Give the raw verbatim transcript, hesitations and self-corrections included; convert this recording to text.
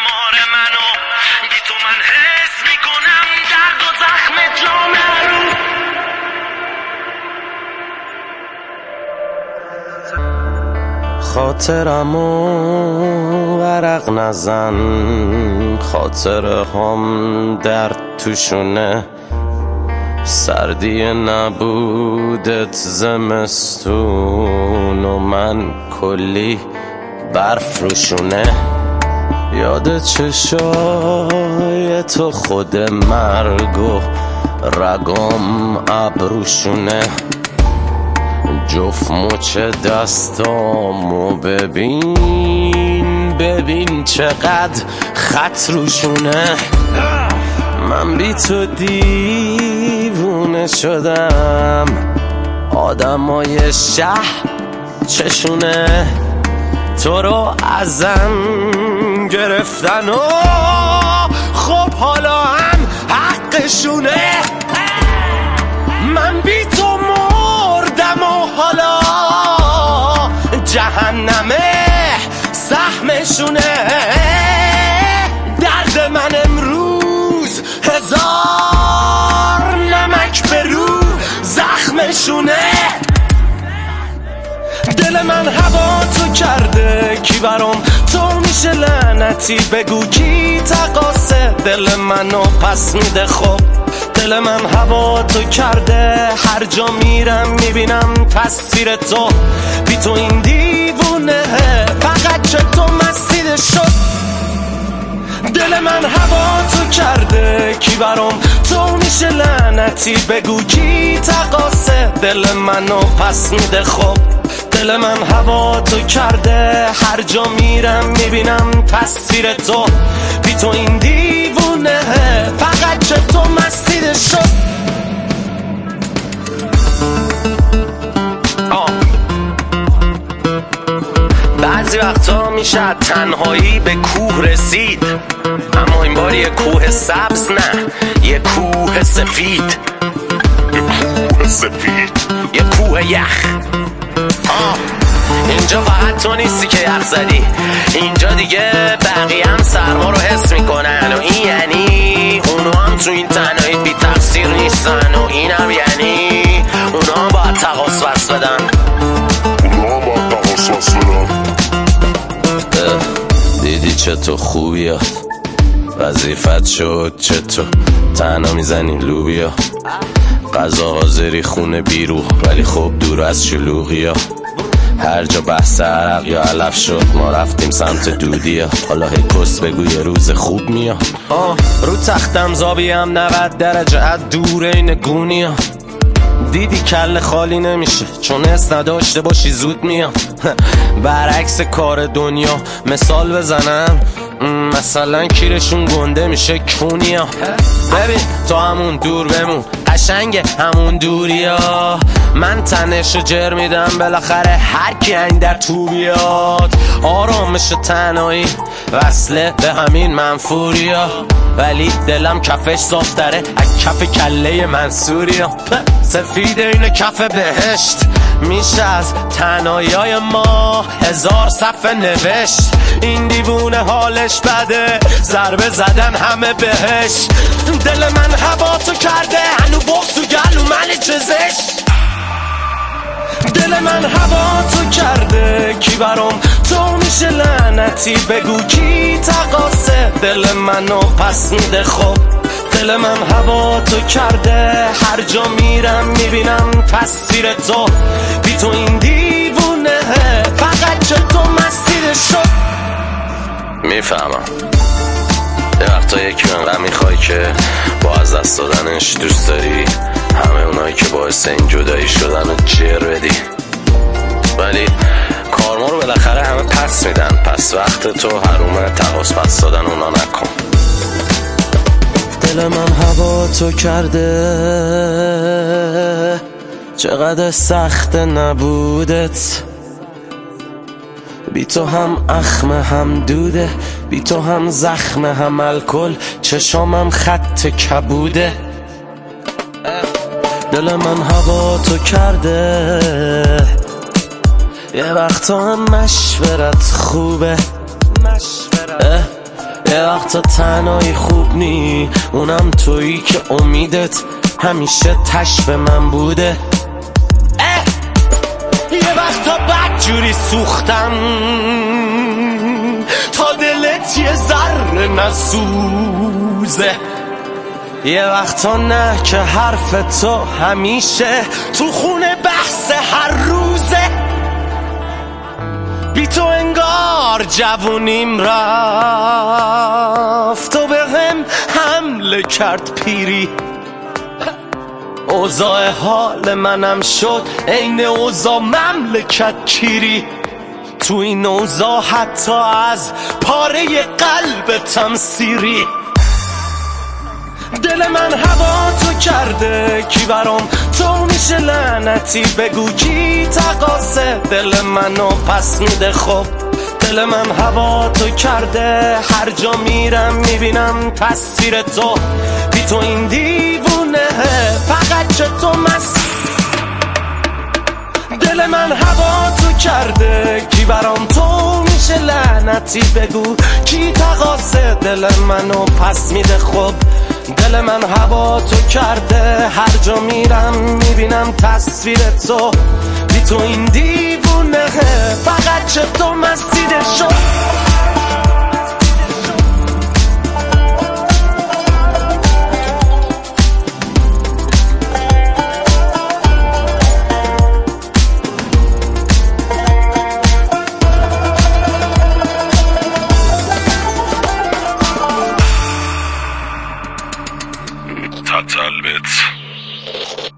مار منو بی تو من حس میکنم درد و زخم جامعه رو. خاطرمو ورق نزن، خاطره هم درد توشونه، سردی نبودت زمستون و من کلی برف روشونه. یاد چشای تو خود مرگ و رگام ابروشونه، جفت مچ دستامو ببین ببین چقدر خط روشونه. من بی تو دیوونه شدم، آدمای شهر چشونه تو رو ازم گرفتن و خب حالا هم حقشونه. من بی تو مردم و حالا جهنمه سهمشونه. درد من امروز هزار نمک به رو زخمشونه. دل من هوا تو کرده کی برام تو میشه لعنتی، بگو کی تقاسه دل منو پس میده. خب دل من هوا تو کرده، هر جا میرم میبینم تصویر تو، بی تو این دیوونه فقط چه تو مسیده شد. دل من هوا تو کرده کی برام تو میشه لعنتی، بگو کی تقاسه دل منو پس میده. خب دل من هوا تو کرده، هر جا میرم میبینم تصویر تو، بی تو این دیوونه فقط چه تو مسیده شد. بعضی وقتا میشه تنهایی به کوه رسید، اما این بار یه کوه سبز نه، یه کوه سفید. یه کوه سفید، یه کوه یخ. آه اینجا فقط تو نیستی که یخ زدی، اینجا دیگه بقیه هم سرما رو حس میکنن و این یعنی اونا هم تو این تنهایی بی تقصیر نیستن و این هم یعنی اونا هم باید تقاص بس بدن. اونا هم باید تقاص بس بدن. دیدی چطور خوبیات وظیفت شد، چطور تنها میزنی لوبیا، غذا حاضری خونه بیروح ولی خب دور از شلوغیا. هر جا بحث عرق یا علف شد ما رفتیم سمت دودیا، حالا هی کس بگو یه روز خوب میاد. آه رو تختم زابی هم نود درجه از دور این گونیا. دیدی کل خالی نمیشه چون حس نداشته باشی زود میام. برعکس کار دنیا مثال بزنم، مثلا کیرشون گنده میشه کونیا. ببین تو همون دور بمون قشنگ همون دوریا، من تنشو جر میدم بالاخره هر کی این در تو بیاد. آرامش تنهایی وصله به همین منفوریا، ولی دلم کفش صافتره از کف کله منصوریا. سفید اینه کف بهشت، میشه از تنهایی‌های ما هزار صفحه نوشت. این دیوونه حالش بده ضربه زدن همه بهش. دل من هوا تو کرده هنو بغض و گلو من چزش. دل من هوا تو کرده کی برام تو میشه لعنتی، بگو کی تقاسه دل منو پس میده. خب دل من هوا تو کرده، هر جا میرم میبینم تصویر تو، بی تو این دیوونه فقط چه تو مسیده شد. میفهمم یه وقتا یکی انقدر میخوای که با از دست دادنش دوست داری همه اونایی که باعث این جدایی شدن رو جر بدی، ولی کارما رو بالاخره همه پس میدن. پس وقت تو حرومه تقاص پس دادن اونا نکن. دل من هوا تو کرده چقدر سخت نبودت، بی تو هم اخم هم دوده، بی تو هم زخم هم الکل، چشامم خط کبوده. دل من هوا تو کرده یه وقتا هم مشورت خوبه. یه وقتا تنهایی خوب نی، اونم تویی که امیدت همیشه تش به من بوده. اه یه وقتا بدجوری سوختم تا دلت یه ذره نسوزه. یه وقتا نه که حرف تو همیشه تو خونه بحث هر روزه. بی تو انگار جوونیم رفت و به هم حمله کرد پیری. اوضاع حال منم شد عین اوضاع مملکت کیری. تو این اوضاع حتی از پاره قلبتم سیری. دل من هوا تو کرده کی برام تو میشه لعنتی، بگو کی تقاصه دل منو پس میده. خب دل من هوا تو کرده، هر جا میرم میبینم تصویر تو. بی تو این دیوونه فقط چه تو مست. دل من هوا تو کرده کی برام تو میشه لعنتی، بگو کی تقاصه دل منو پس میده. خب دل من هوا تو کرده، هر جا میرم میبینم تصویر تو. بی تو این دیوونه فقط چه تو مسیده شد. تتلبت